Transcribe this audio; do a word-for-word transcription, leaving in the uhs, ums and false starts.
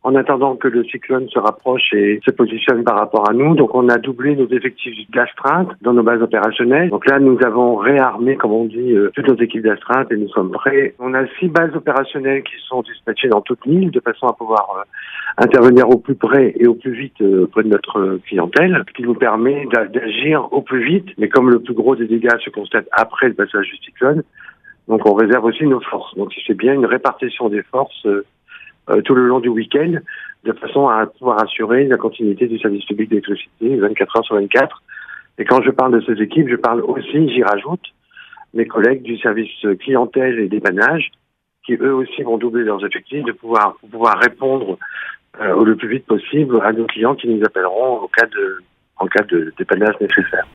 en attendant que le cyclone se rapproche et se positionne par rapport à nous. Donc on a doublé nos effectifs d'astreinte dans nos bases opérationnelles. Donc là, nous avons réarmé, comme on dit, euh, toutes nos équipes d'astreinte et nous sommes prêts. On a six bases opérationnelles qui sont dispatchées dans toute l'île de façon à pouvoir euh, intervenir au plus près et au plus vite euh, auprès de notre clientèle, ce qui nous permet d'agir au plus vite. Mais comme le plus gros des dégâts se constate après le passage du cyclone, donc on réserve aussi nos forces. Donc c'est bien une répartition des forces euh, euh, tout le long du week-end, de façon à pouvoir assurer la continuité du service public d'électricité vingt-quatre heures sur vingt-quatre. Et quand je parle de ces équipes, je parle aussi, j'y rajoute, mes collègues du service clientèle et dépannage, qui eux aussi vont doubler leurs effectifs de pouvoir, pour pouvoir répondre euh, le plus vite possible à nos clients qui nous appelleront au cas de, en cas de dépannage nécessaire.